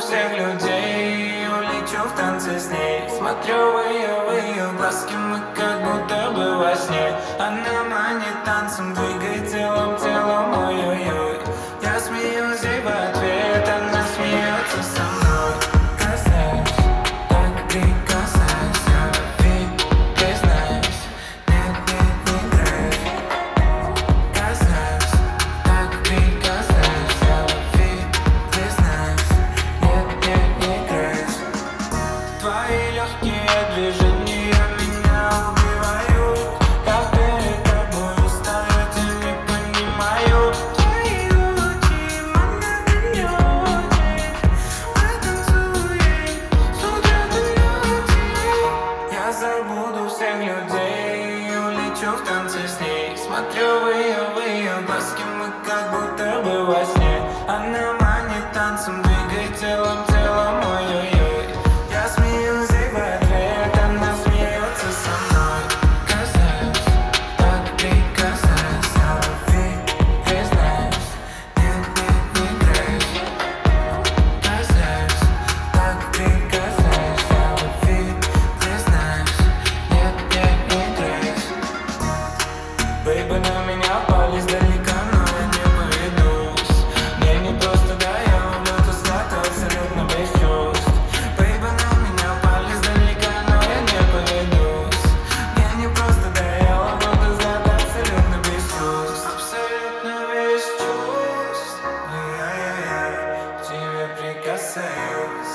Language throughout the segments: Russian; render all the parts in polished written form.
всех людей, улечу в танце с ней. Смотрю в ее глазки, мы как будто бы во сне. Она манит танцем, двигает телом, ой-ой-ой. Я смеюсь ей в ответ, она смеется со мной. Касаюсь, так прикасаюсь, я любви признаюсь. Нет, не играюсь. Касаюсь, так прикасаюсь, я любви признаюсь. Нет, не играюсь. Твои легкие движения меня убивают. Как перед тобой стоять и не понимаю. Твои очи, мандаринёчек, потанцуем с утра до ночи. Я забуду всех людей, улечу в танце с ней. Смотрю в ее глазки, мы как будто бы во сне. Она манит танцем, двигает телом, ой-ой-ой. Я смеюсь ей в ответ, она смеется со мной. Касаюсь, так прикасаюсь, я любви признаюсь. Нет, не играюсь. Касаюсь, так прикасаюсь, я любви признаюсь. Нет, не играюсь. Бэйби, на меня пали издалека, но я не поведусь. Мне не просто даём, но ты сладко, абсолютно без чувств. Бэйби, на меня пали издалека, но я не поведусь. Мне не просто даём, но ты сладко, абсолютно без чувств. Абсолютно без чувств. Ай-яй-яй, к тебе прикасаюсь.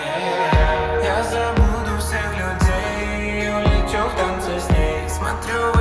Ай-яй-яй. Я забуду всех людей, улечу в танце с ней. Смотрю